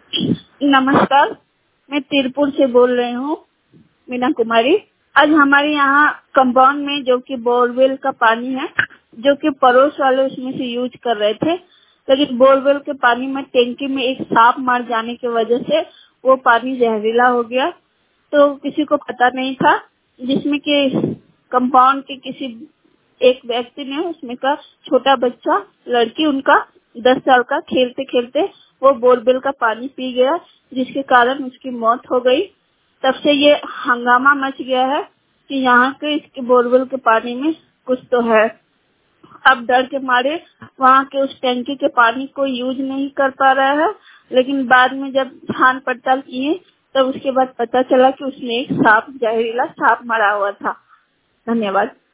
नमस्कार, मैं तिरपुर से बोल रही हूँ, मीना कुमारी। आज हमारे यहाँ कंपाउंड में जो कि बोरवेल का पानी है, जो कि पड़ोस वाले उसमें से यूज कर रहे थे, लेकिन बोरवेल के पानी में टैंकी में एक सांप मर जाने की वजह से वो पानी जहरीला हो गया। तो किसी को पता नहीं था, जिसमें कि कंपाउंड के किसी एक व्यक्ति ने, उसमें का छोटा बच्चा लड़की उनका 10 साल का, खेलते खेलते वो बोरवेल का पानी पी गया, जिसके कारण उसकी मौत हो गई। तब से ये हंगामा मच गया है कि यहाँ के इसके बोरवेल के पानी में कुछ तो है। अब डर के मारे वहाँ के उस टैंकी के पानी को यूज नहीं कर पा रहा है, लेकिन बाद में जब छान पड़ताल किए तब उसके बाद पता चला कि उसमें एक सांप, जहरीला सांप मरा हुआ था। धन्यवाद।